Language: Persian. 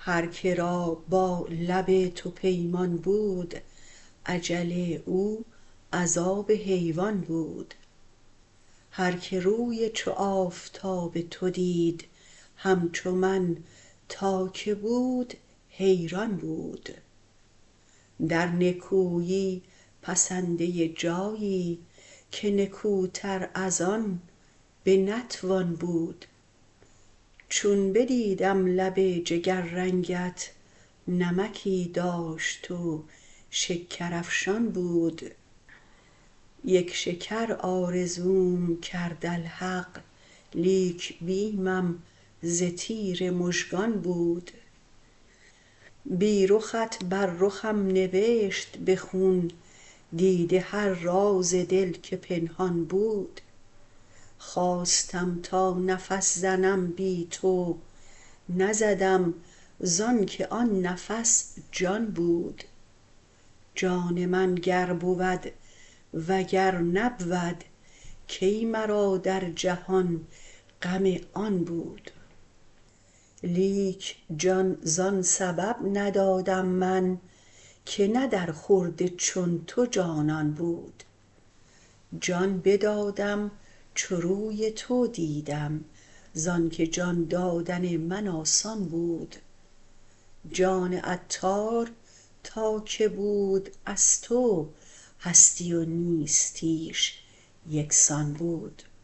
هر که را با لب تو پیمان بود اجل او عذاب حیوان بود. هر که روی چو آفتاب تو دید همچو من تا که بود حیران بود. در نکویی پسنده جایی که نکوتر از آن بنتوان بود. چون بدیدم لب جگررنگت نمکی داشت و شکرافشان بود. یک شکر آرزوم کرد الحق لیک بیمم ز تیر مژگان بود. بی رخت بر رخم نوشت به خون دیده هر راز دل که پنهان بود. خواستم تا نفس زنم بی تو نزدم زانکه آن نفس جان بود. جان من گر بود وگر نبود کی مرا در جهان غم آن بود. لیک جان زان سبب ندادم من که نه در خورد چون تو جانان بود. جان بدادم چو روی تو دیدم زانکه جان دادن من آسان بود. جان عطار تا که بود از تو هستی و نیستیش یکسان بود.